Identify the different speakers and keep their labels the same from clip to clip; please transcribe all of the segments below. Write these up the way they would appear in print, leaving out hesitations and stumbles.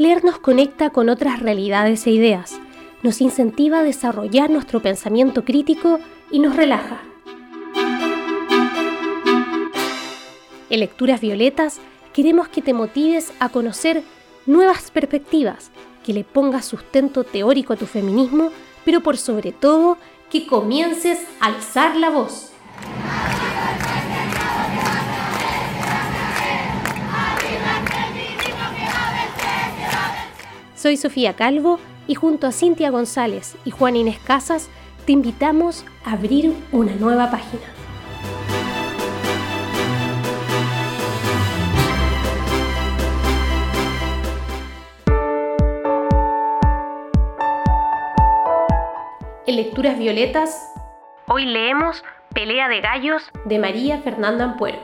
Speaker 1: Leer nos conecta con otras realidades e ideas, nos incentiva a desarrollar nuestro pensamiento crítico y nos relaja. En Lecturas Violetas queremos que te motives a conocer nuevas perspectivas, que le pongas sustento teórico a tu feminismo, pero por sobre todo, que comiences a alzar la voz. Soy Sofía Calvo y junto a Cintia González y Juana Inés Casas te invitamos a abrir una nueva página. En Lecturas Violetas, hoy leemos Pelea de Gallos de María Fernanda Ampuero.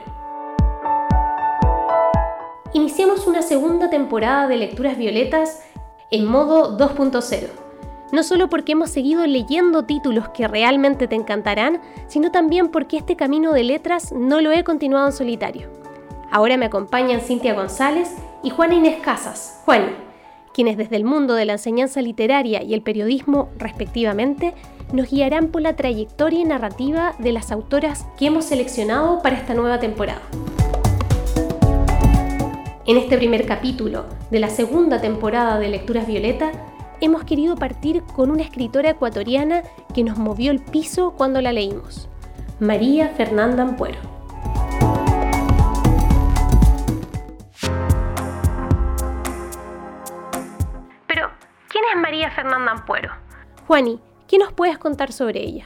Speaker 1: Iniciamos una segunda temporada de Lecturas Violetas en modo 2.0. No solo porque hemos seguido leyendo títulos que realmente te encantarán, sino también porque este camino de letras no lo he continuado en solitario. Ahora me acompañan Cintia González y Juana Inés Casas, Juani, quienes desde el mundo de la enseñanza literaria y el periodismo, respectivamente, nos guiarán por la trayectoria y narrativa de las autoras que hemos seleccionado para esta nueva temporada. En este primer capítulo de la segunda temporada de Lecturas Violeta, hemos querido partir con una escritora ecuatoriana que nos movió el piso cuando la leímos, María Fernanda Ampuero. Pero, ¿quién es María Fernanda Ampuero? Juani, ¿qué nos puedes contar sobre ella?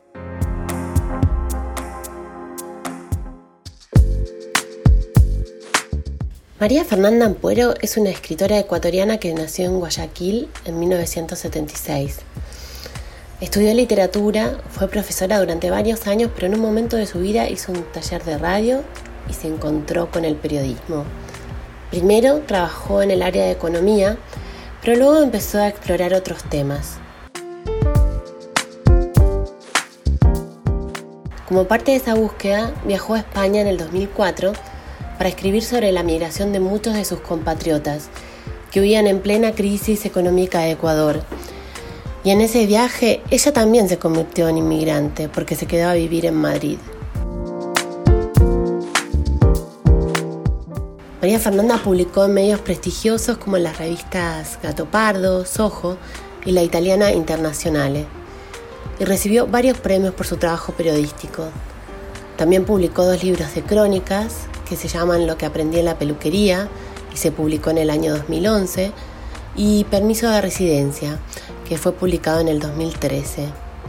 Speaker 2: María Fernanda Ampuero es una escritora ecuatoriana que nació en Guayaquil en 1976. Estudió literatura, fue profesora durante varios años, pero en un momento de su vida hizo un taller de radio y se encontró con el periodismo. Primero trabajó en el área de economía, pero luego empezó a explorar otros temas. Como parte de esa búsqueda, viajó a España en el 2004 para escribir sobre la migración de muchos de sus compatriotas que huían en plena crisis económica de Ecuador. Y en ese viaje ella también se convirtió en inmigrante porque se quedó a vivir en Madrid. María Fernanda publicó en medios prestigiosos como las revistas Gato Pardo, Soho y la italiana Internazionale, y recibió varios premios por su trabajo periodístico. También publicó 2 libros de crónicas que se llaman Lo que aprendí en la peluquería y se publicó en el año 2011, y Permiso de residencia, que fue publicado en el 2013.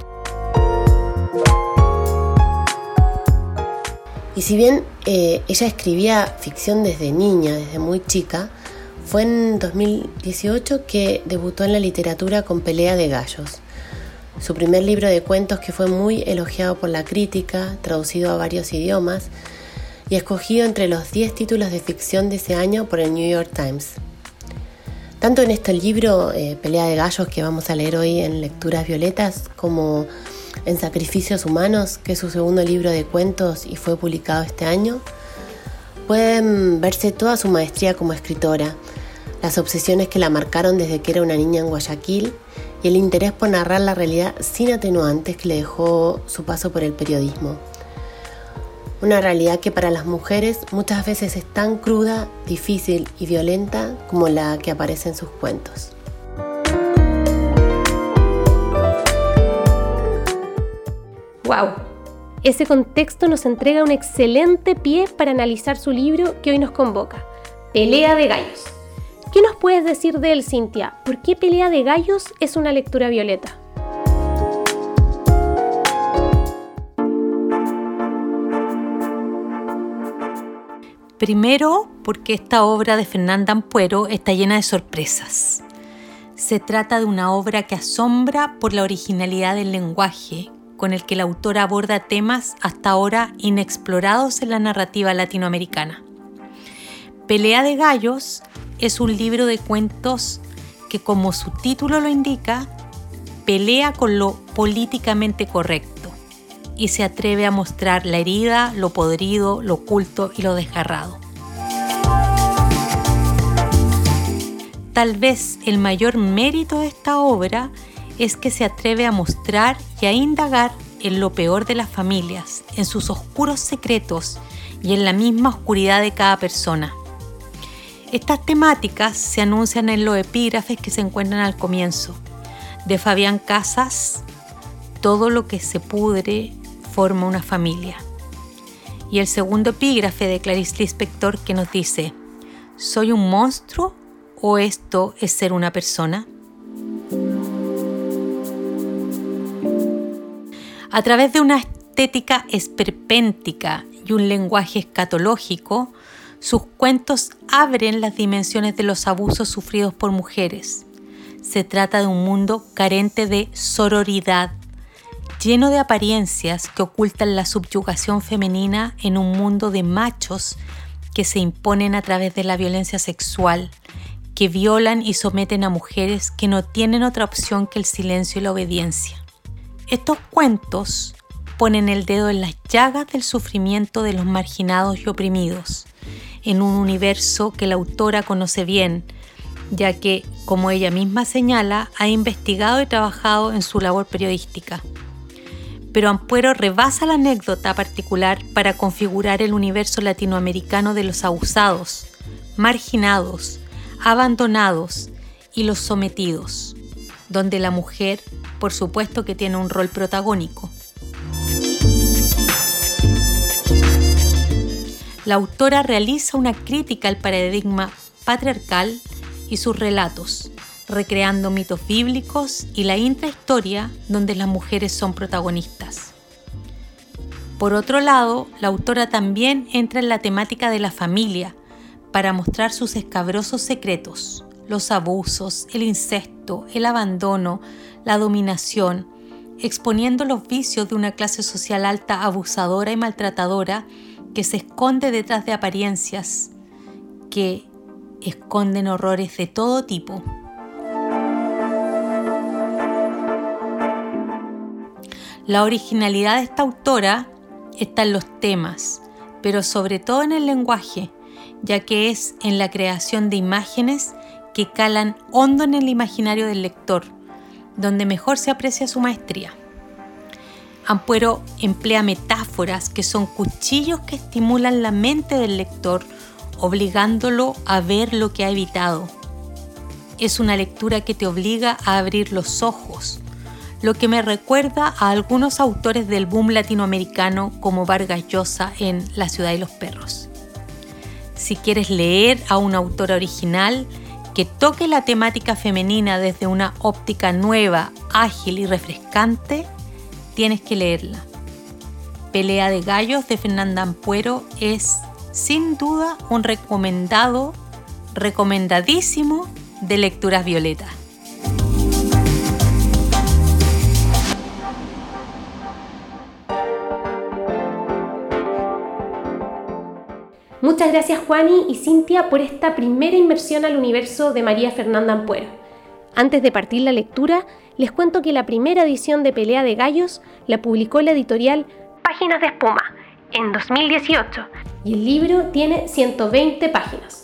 Speaker 2: Y si bien ella escribía ficción desde niña, desde muy chica, fue en 2018 que debutó en la literatura con Pelea de Gallos, su primer libro de cuentos que fue muy elogiado por la crítica, traducido a varios idiomas y escogido entre los 10 títulos de ficción de ese año por el New York Times. Tanto en este libro, Pelea de Gallos, que vamos a leer hoy en Lecturas Violetas, como en Sacrificios Humanos, que es su segundo libro de cuentos y fue publicado este año, pueden verse toda su maestría como escritora, las obsesiones que la marcaron desde que era una niña en Guayaquil y el interés por narrar la realidad sin atenuantes que le dejó su paso por el periodismo. Una realidad que para las mujeres muchas veces es tan cruda, difícil y violenta como la que aparece en sus cuentos.
Speaker 1: ¡Wow! Ese contexto nos entrega un excelente pie para analizar su libro que hoy nos convoca, Pelea de Gallos. ¿Qué nos puedes decir de él, Cintia? ¿Por qué Pelea de Gallos es una lectura violeta?
Speaker 3: Primero, porque esta obra de Fernanda Ampuero está llena de sorpresas. Se trata de una obra que asombra por la originalidad del lenguaje con el que la autora aborda temas hasta ahora inexplorados en la narrativa latinoamericana. Pelea de Gallos es un libro de cuentos que, como su título lo indica, pelea con lo políticamente correcto y se atreve a mostrar la herida, lo podrido, lo oculto y lo desgarrado. tal vez el mayor mérito de esta obra es que se atreve a mostrar y a indagar en lo peor de las familias, en sus oscuros secretos y en la misma oscuridad de cada persona. Estas temáticas se anuncian en los epígrafes que se encuentran al comienzo. De Fabián Casas, todo lo que se pudre forma una familia. Y el segundo epígrafe de Clarice Lispector que nos dice: ¿soy un monstruo o esto es ser una persona? A través de una estética esperpéntica y un lenguaje escatológico, sus cuentos abren las dimensiones de los abusos sufridos por mujeres. Se trata de un mundo carente de sororidad, lleno de apariencias que ocultan la subyugación femenina en un mundo de machos que se imponen a través de la violencia sexual, que violan y someten a mujeres que no tienen otra opción que el silencio y la obediencia. Estos cuentos ponen el dedo en las llagas del sufrimiento de los marginados y oprimidos, en un universo que la autora conoce bien, ya que, como ella misma señala, ha investigado y trabajado en su labor periodística. Pero Ampuero rebasa la anécdota particular para configurar el universo latinoamericano de los abusados, marginados, abandonados y los sometidos, donde la mujer, por supuesto que tiene un rol protagónico. La autora realiza una crítica al paradigma patriarcal y sus relatos, recreando mitos bíblicos y la intrahistoria donde las mujeres son protagonistas. Por otro lado, la autora también entra en la temática de la familia para mostrar sus escabrosos secretos, los abusos, el incesto, el abandono, la dominación, exponiendo los vicios de una clase social alta, abusadora y maltratadora que se esconde detrás de apariencias que esconden horrores de todo tipo. La originalidad de esta autora está en los temas, pero sobre todo en el lenguaje, ya que es en la creación de imágenes que calan hondo en el imaginario del lector, donde mejor se aprecia su maestría. Ampuero emplea metáforas que son cuchillos que estimulan la mente del lector, obligándolo a ver lo que ha evitado. Es una lectura que te obliga a abrir los ojos, lo que me recuerda a algunos autores del boom latinoamericano como Vargas Llosa en La ciudad y los perros. Si quieres leer a una autora original que toque la temática femenina desde una óptica nueva, ágil y refrescante, tienes que leerla. Pelea de gallos de Fernanda Ampuero es, sin duda, un recomendadísimo de Lecturas Violeta.
Speaker 1: Muchas gracias Juani y Cintia por esta primera inmersión al universo de María Fernanda Ampuero. Antes de partir la lectura, les cuento que la primera edición de Pelea de Gallos la publicó la editorial Páginas de Espuma en 2018 y el libro tiene 120 páginas.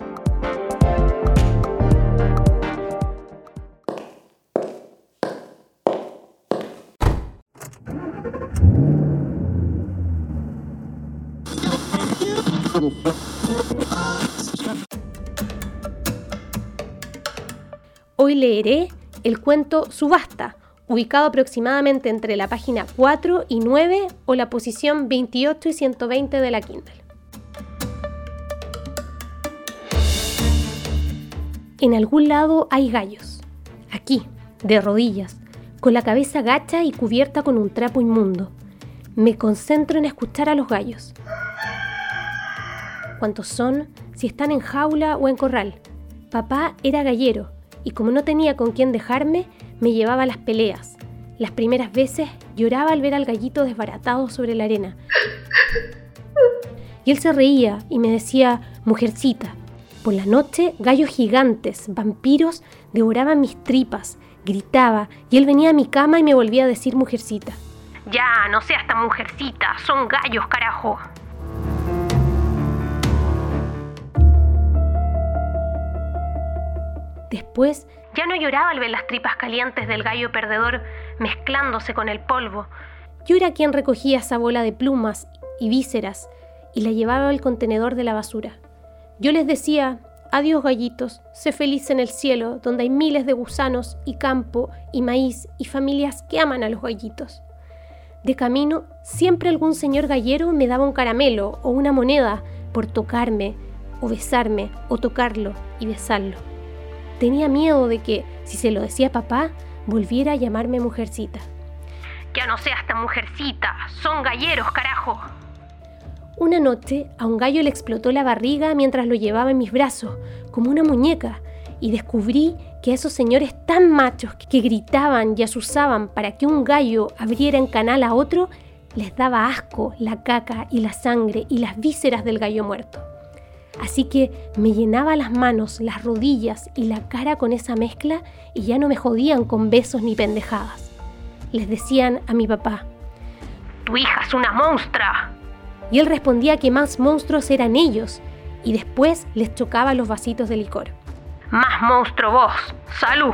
Speaker 1: Hoy leeré el cuento Subasta, ubicado aproximadamente entre la página 4 y 9 o la posición 28 y 120 de la Kindle. En algún lado hay gallos, aquí, de rodillas, con la cabeza gacha y cubierta con un trapo inmundo. Me concentro en escuchar a los gallos. ¿Cuántos son? Si están en jaula o en corral. Papá era gallero y como no tenía con quién dejarme, me llevaba a las peleas. Las primeras veces lloraba al ver al gallito desbaratado sobre la arena. Y él se reía y me decía, mujercita. Por la noche, gallos gigantes, vampiros, devoraban mis tripas, gritaba y él venía a mi cama y me volvía a decir mujercita. Ya, no seas tan mujercita, son gallos, carajo. Después, ya no lloraba al ver las tripas calientes del gallo perdedor mezclándose con el polvo. Yo era quien recogía esa bola de plumas y vísceras y la llevaba al contenedor de la basura. Yo les decía: adiós gallitos, sé feliz en el cielo, donde hay miles de gusanos y campo y maíz y familias que aman a los gallitos. De camino, siempre algún señor gallero me daba un caramelo o una moneda por tocarme o besarme o tocarlo y besarlo. Tenía miedo de que, si se lo decía a papá, volviera a llamarme mujercita.
Speaker 4: Ya no seas tan mujercita, son galleros, carajo.
Speaker 1: Una noche a un gallo le explotó la barriga mientras lo llevaba en mis brazos, como una muñeca, y descubrí que a esos señores tan machos que gritaban y asusaban para que un gallo abriera en canal a otro, les daba asco la caca y la sangre y las vísceras del gallo muerto. Así que me llenaba las manos, las rodillas y la cara con esa mezcla y ya no me jodían con besos ni pendejadas. Les decían a mi papá:
Speaker 4: tu hija es una monstrua.
Speaker 1: Y él respondía que más monstruos eran ellos, y después les chocaba los vasitos de licor.
Speaker 4: Más monstruo vos. ¡Salud!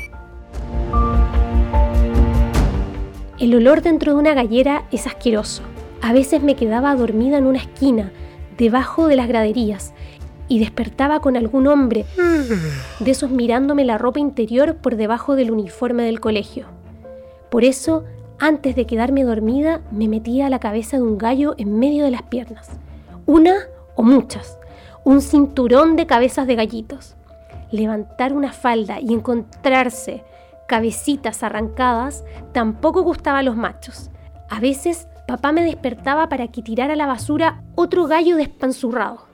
Speaker 1: El olor dentro de una gallera es asqueroso. A veces me quedaba dormida en una esquina, debajo de las graderías, y despertaba con algún hombre de esos mirándome la ropa interior por debajo del uniforme del colegio. Por eso, antes de quedarme dormida, me metía la cabeza de un gallo en medio de las piernas. Una o muchas. Un cinturón de cabezas de gallitos. Levantar una falda y encontrarse cabecitas arrancadas tampoco gustaba a los machos. A veces, papá me despertaba para que tirara a la basura otro gallo despanzurrado.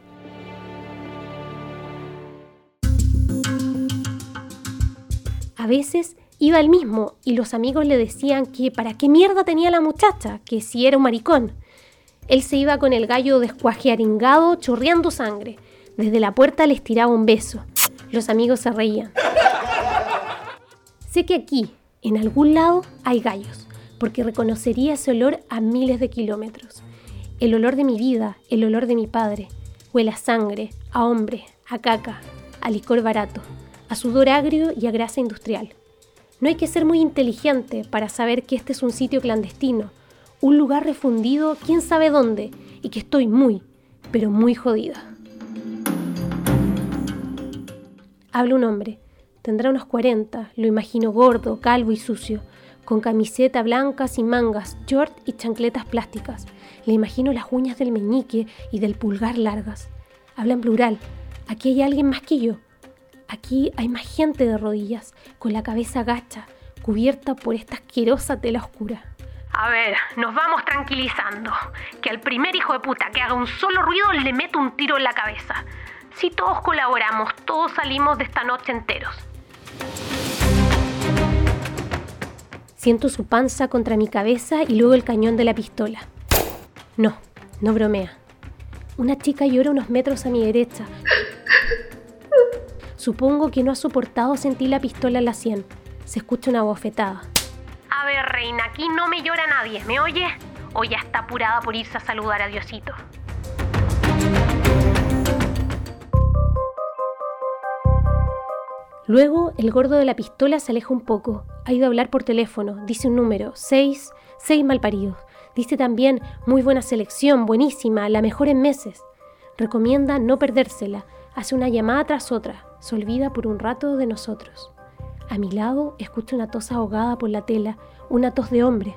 Speaker 1: A veces iba él mismo y los amigos le decían que para qué mierda tenía la muchacha, que si era un maricón. Él se iba con el gallo descuajearingado, chorreando sangre. Desde la puerta les tiraba un beso. Los amigos se reían. Sé que aquí, en algún lado, hay gallos, porque reconocería ese olor a miles de kilómetros. El olor de mi vida, el olor de mi padre. Huele a sangre, a hombre, a caca, a licor barato, a sudor agrio y a grasa industrial. No hay que ser muy inteligente para saber que este es un sitio clandestino, un lugar refundido quién sabe dónde, y que estoy muy, pero muy jodida. Habla un hombre. Tendrá unos 40, lo imagino gordo, calvo y sucio, con camiseta blanca sin mangas, short y chancletas plásticas. Le imagino las uñas del meñique y del pulgar largas. Habla en plural. Aquí hay alguien más que yo. Aquí hay más gente de rodillas, con la cabeza gacha, cubierta por esta asquerosa tela oscura.
Speaker 4: A ver, nos vamos tranquilizando. Que al primer hijo de puta que haga un solo ruido le meto un tiro en la cabeza. Si todos colaboramos, todos salimos de esta noche enteros.
Speaker 1: Siento su panza contra mi cabeza y luego el cañón de la pistola. No bromea. Una chica llora unos metros a mi derecha. Supongo que no ha soportado sentir la pistola en la sien. Se escucha una bofetada.
Speaker 4: A ver, reina, aquí no me llora nadie, ¿me oye? O ya está apurada por irse a saludar a Diosito.
Speaker 1: Luego, el gordo de la pistola se aleja un poco. Ha ido a hablar por teléfono. Dice un número. 6 malparidos. Dice también, muy buena selección, buenísima, la mejor en meses. Recomienda no perdérsela. Hace una llamada tras otra. Se olvida por un rato de nosotros. A mi lado, escucho una tos ahogada por la tela. Una tos de hombre.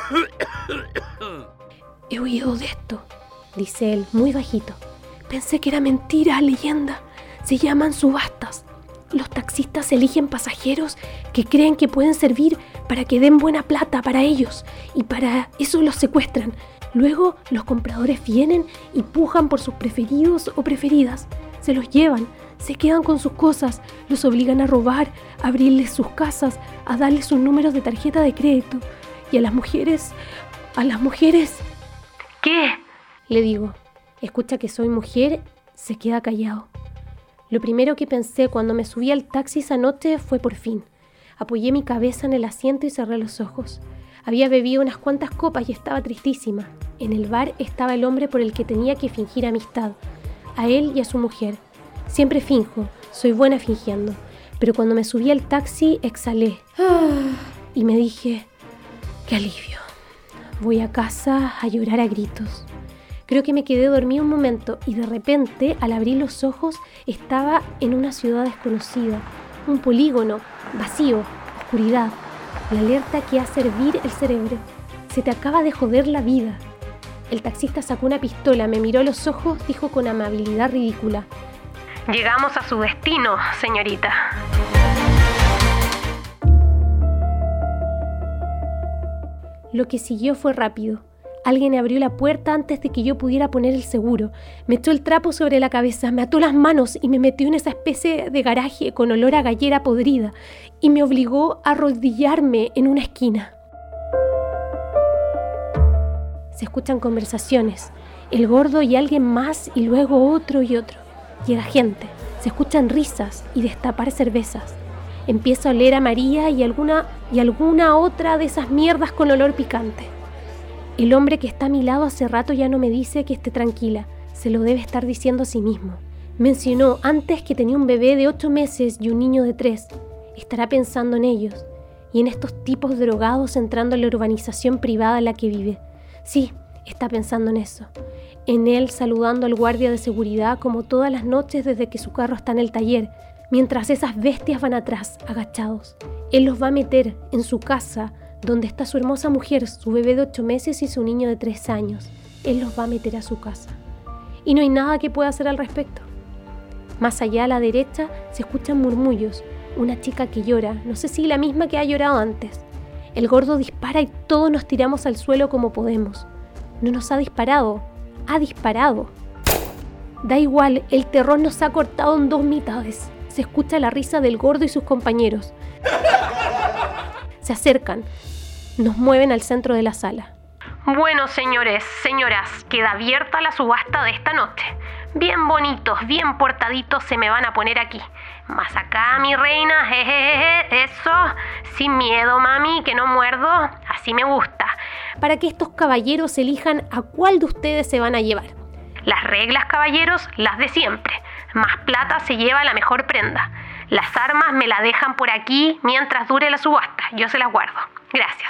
Speaker 1: He oído de esto, dice él, muy bajito. Pensé que era mentira, leyenda. Se llaman subastas. Los taxistas eligen pasajeros que creen que pueden servir para que den buena plata para ellos y para eso los secuestran. Luego los compradores vienen y pujan por sus preferidos o preferidas. Se los llevan, se quedan con sus cosas, los obligan a robar, a abrirles sus casas, a darles sus números de tarjeta de crédito. Y a las mujeres...
Speaker 4: ¿Qué?
Speaker 1: Le digo. Escucha que soy mujer, se queda callado. Lo primero que pensé cuando me subí al taxi esa noche fue por fin. Apoyé mi cabeza en el asiento y cerré los ojos. Había bebido unas cuantas copas y estaba tristísima. En el bar estaba el hombre por el que tenía que fingir amistad. A él y a su mujer. Siempre finjo, soy buena fingiendo. pero cuando me subí al taxi exhalé y me dije, qué alivio, voy a casa a llorar a gritos. Creo que me quedé dormida un momento y de repente, al abrir los ojos, estaba en una ciudad desconocida, un polígono, vacío, oscuridad, la alerta que hace hervir el cerebro. Se te acaba de joder la vida. El taxista sacó una pistola, me miró a los ojos, dijo con amabilidad ridícula:
Speaker 4: Llegamos a su destino, señorita.
Speaker 1: Lo que siguió fue rápido. Alguien abrió la puerta antes de que yo pudiera poner el seguro. Me echó el trapo sobre la cabeza, me ató las manos y me metió en esa especie de garaje con olor a gallera podrida y me obligó a arrodillarme en una esquina. Se escuchan conversaciones, el gordo y alguien más y luego otro y otro. Llega gente, se escuchan risas y destapar cervezas. Empiezo a oler a María y alguna otra de esas mierdas con olor picante. El hombre que está a mi lado hace rato ya no me dice que esté tranquila, se lo debe estar diciendo a sí mismo. Mencionó antes que tenía un bebé de 8 meses y un niño de 3. Estará pensando en ellos y en estos tipos drogados entrando en la urbanización privada en la que vive. Sí, está pensando en eso. En él saludando al guardia de seguridad como todas las noches desde que su carro está en el taller, mientras esas bestias van atrás, agachados. Él los va a meter en su casa, donde está su hermosa mujer, su bebé de 8 meses y su niño de 3 años. Él los va a meter a su casa. Y no hay nada que pueda hacer al respecto. Más allá a la derecha se escuchan murmullos. Una chica que llora, no sé si la misma que ha llorado antes. El gordo dispara y todos nos tiramos al suelo como podemos. No nos ha disparado, ha disparado. Da igual, el terror nos ha cortado en 2 mitades. Se escucha la risa del gordo y sus compañeros. Se acercan, nos mueven al centro de la sala.
Speaker 4: Bueno, señores, señoras, queda abierta la subasta de esta noche. Bien bonitos, bien portaditos se me van a poner aquí. Más acá, mi reina, jejeje, eso. Sin miedo, mami, que no muerdo. Así me gusta.
Speaker 1: Para que estos caballeros elijan a cuál de ustedes se van a llevar.
Speaker 4: Las reglas, caballeros, las de siempre. Más plata se lleva la mejor prenda. Las armas me las dejan por aquí mientras dure la subasta. Yo se las guardo. Gracias.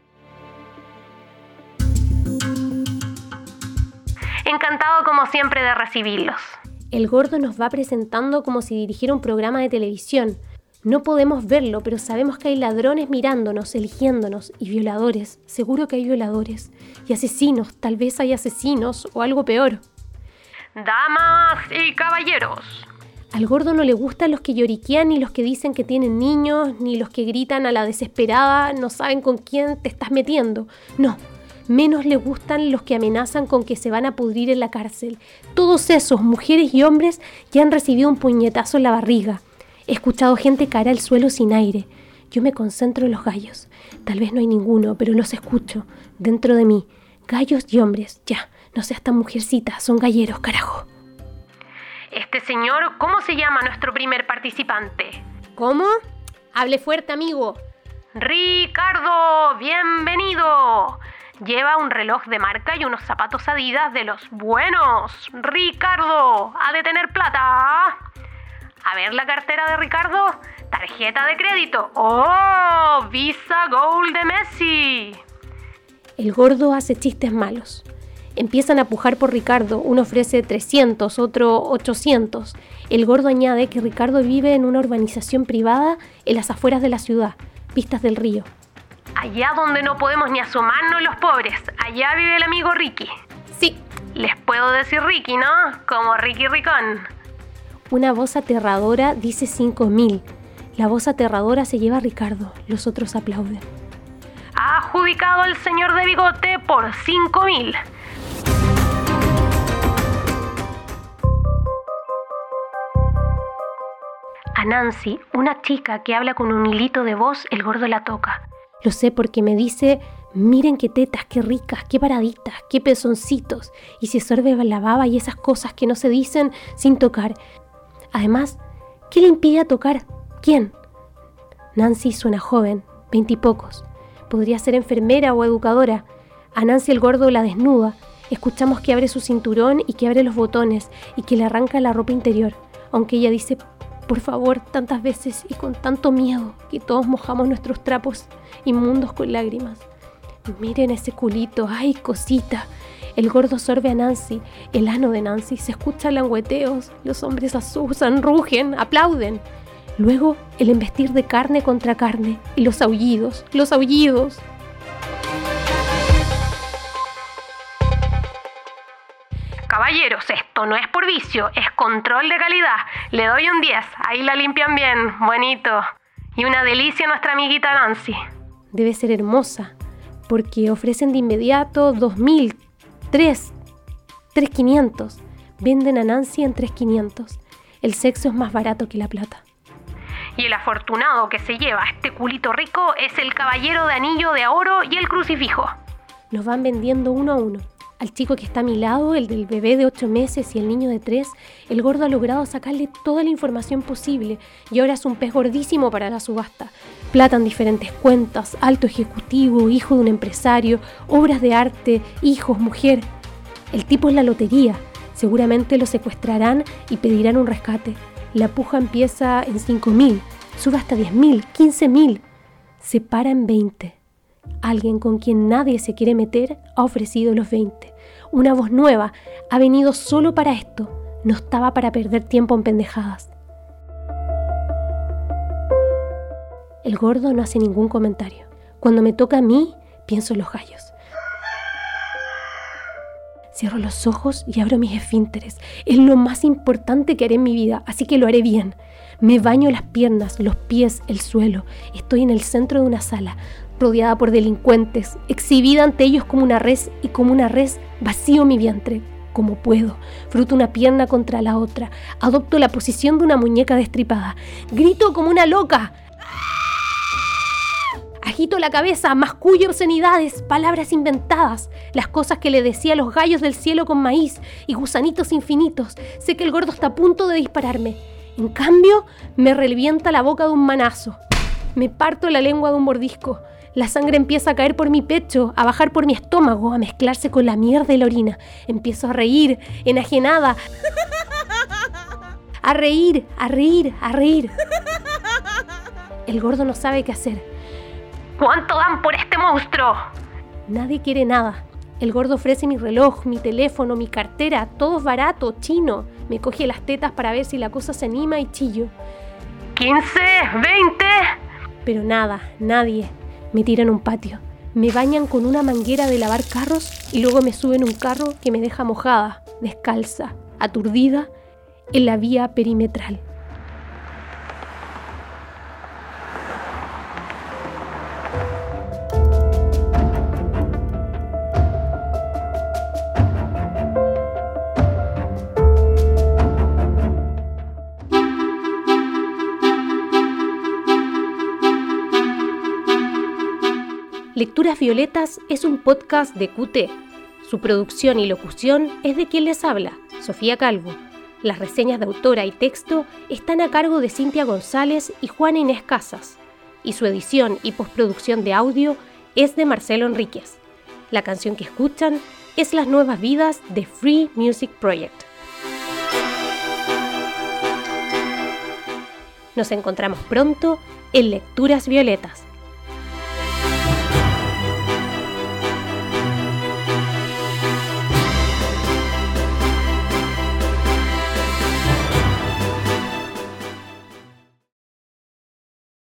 Speaker 4: Encantado como siempre de recibirlos.
Speaker 1: El gordo nos va presentando como si dirigiera un programa de televisión. No podemos verlo, pero sabemos que hay ladrones mirándonos, eligiéndonos, y violadores. Seguro que hay violadores. Y asesinos, tal vez hay asesinos o algo peor.
Speaker 4: Damas y caballeros.
Speaker 1: Al gordo no le gustan los que lloriquean, ni los que dicen que tienen niños, ni los que gritan a la desesperada, no saben con quién te estás metiendo. No, menos le gustan los que amenazan con que se van a pudrir en la cárcel. Todos esos, mujeres y hombres, ya han recibido un puñetazo en la barriga. He escuchado gente caer al suelo sin aire. Yo me concentro en los gallos. Tal vez no hay ninguno, pero los escucho, dentro de mí. Gallos y hombres, ya, no seas tan mujercita, son galleros, carajo.
Speaker 4: Este señor, ¿cómo se llama nuestro primer participante?
Speaker 1: ¿Cómo? Hable fuerte, amigo.
Speaker 4: Ricardo, bienvenido. Lleva un reloj de marca y unos zapatos Adidas de los buenos. Ricardo, ha de tener plata. A ver la cartera de Ricardo. Tarjeta de crédito. ¡Oh! Visa Gold de Messi.
Speaker 1: El gordo hace chistes malos. Empiezan a pujar por Ricardo. Uno ofrece 300, otro 800. El gordo añade que Ricardo vive en una urbanización privada en las afueras de la ciudad, vistas del río.
Speaker 4: Allá donde no podemos ni asomarnos los pobres. Allá vive el amigo Ricky.
Speaker 1: Sí.
Speaker 4: Les puedo decir Ricky, ¿no? Como Ricky Ricón.
Speaker 1: Una voz aterradora dice 5.000. La voz aterradora se lleva a Ricardo. Los otros aplauden.
Speaker 4: Ha adjudicado el señor de bigote por 5.000. A Nancy, una chica que habla con un hilito de voz, el gordo la toca.
Speaker 1: Lo sé porque me dice, miren qué tetas, qué ricas, qué paraditas, qué pezoncitos. Y se sorbe la baba y esas cosas que no se dicen sin tocar. Además, ¿qué le impide tocar? ¿Quién? Nancy suena joven, 20 y pocos. Podría ser enfermera o educadora. A Nancy el gordo la desnuda. Escuchamos que abre su cinturón y que abre los botones y que le arranca la ropa interior. Aunque ella dice, Por favor, tantas veces y con tanto miedo que todos mojamos nuestros trapos inmundos con lágrimas. Miren ese culito, ¡ay, cosita! El gordo sorbe a Nancy, el ano de Nancy, se escuchan langueteos, los hombres asusan, rugen, aplauden. Luego, el embestir de carne contra carne y los aullidos.
Speaker 4: Caballeros, esto no es por vicio, es control de calidad. Le doy un 10, ahí la limpian bien, bonito. Y una delicia nuestra amiguita Nancy.
Speaker 1: Debe ser hermosa, porque ofrecen de inmediato 2.000, 3.500. Venden a Nancy en 3.500. El sexo es más barato que la plata.
Speaker 4: Y el afortunado que se lleva este culito rico es el caballero de anillo de oro y el crucifijo.
Speaker 1: Nos van vendiendo uno a uno. Al chico que está a mi lado, el del bebé de 8 meses y el niño de 3, el gordo ha logrado sacarle toda la información posible y ahora es un pez gordísimo para la subasta. Plata en diferentes cuentas, alto ejecutivo, hijo de un empresario, obras de arte, hijos, mujer. El tipo es la lotería. Seguramente lo secuestrarán y pedirán un rescate. La puja empieza en 5.000, sube hasta 10.000, 15.000. Se para en 20. Alguien con quien nadie se quiere meter ha ofrecido los 20. Una voz nueva ha venido solo para esto. No estaba para perder tiempo en pendejadas. El gordo no hace ningún comentario. Cuando me toca a mí, pienso en los gallos. Cierro los ojos y abro mis esfínteres. Es lo más importante que haré en mi vida, así que lo haré bien. Me baño las piernas, los pies, el suelo. Estoy en el centro de una sala, rodeada por delincuentes, exhibida ante ellos como una res, y como una res vacío mi vientre, como puedo. Fruto una pierna contra la otra. Adopto la posición de una muñeca destripada. Grito como una loca. Agito la cabeza, mascullo obscenidades, palabras inventadas, las cosas que le decía a los gallos del cielo con maíz y gusanitos infinitos. Sé que el gordo está a punto de dispararme. En cambio, me revienta la boca de un manazo. Me parto la lengua de un mordisco. La sangre empieza a caer por mi pecho, a bajar por mi estómago, a mezclarse con la mierda y la orina. Empiezo a reír, enajenada. A reír. El gordo no sabe qué hacer.
Speaker 4: ¿Cuánto dan por este monstruo?
Speaker 1: Nadie quiere nada. El gordo ofrece mi reloj, mi teléfono, mi cartera, todo es barato, chino. Me coge las tetas para ver si la cosa se anima y chillo.
Speaker 4: 15, 20.
Speaker 1: Pero nada, nadie. Me tiran a un patio. Me bañan con una manguera de lavar carros y luego me suben un carro que me deja mojada, descalza, aturdida, en la vía perimetral. Lecturas Violetas es un podcast de QT. Su producción y locución es de quien les habla, Sofía Calvo. Las reseñas de autora y texto están a cargo de Cintia González y Juana Inés Casas. Y su edición y postproducción de audio es de Marcelo Enríquez. La canción que escuchan es Las Nuevas Vidas de Free Music Project. Nos encontramos pronto en Lecturas Violetas.